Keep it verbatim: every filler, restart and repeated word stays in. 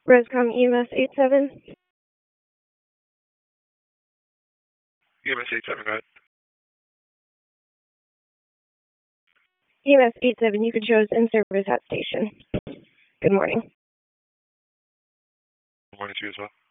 Roscom E M S eight seven. E M S eight seven, go ahead. E M S eight seven, you can show us in service at station. Good morning. Good morning to you as well.